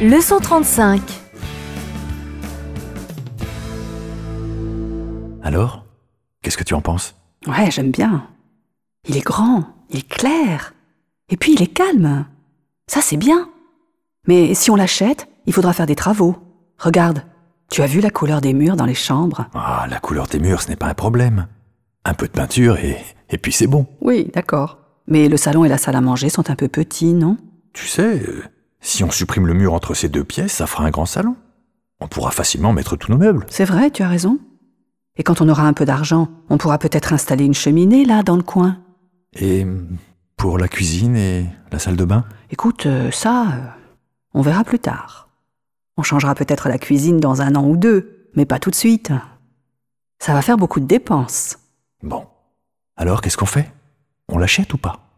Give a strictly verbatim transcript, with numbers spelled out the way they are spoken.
Leçon trente-cinq. Alors, qu'est-ce que tu en penses? Ouais, j'aime bien. Il est grand, il est clair, et puis il est calme. Ça, c'est bien. Mais si on l'achète, il faudra faire des travaux. Regarde, tu as vu la couleur des murs dans les chambres? Ah, la couleur des murs, ce n'est pas un problème. Un peu de peinture et, et puis c'est bon. Oui, d'accord. Mais le salon et la salle à manger sont un peu petits, non? Tu sais, euh, si on supprime le mur entre ces deux pièces, ça fera un grand salon. On pourra facilement mettre tous nos meubles. C'est vrai, tu as raison. Et quand on aura un peu d'argent, on pourra peut-être installer une cheminée, là, dans le coin. Et pour la cuisine et la salle de bain? Écoute, euh, ça, euh, on verra plus tard. On changera peut-être la cuisine dans un an ou deux, mais pas tout de suite. Ça va faire beaucoup de dépenses. Bon. Alors, qu'est-ce qu'on fait? On l'achète ou pas?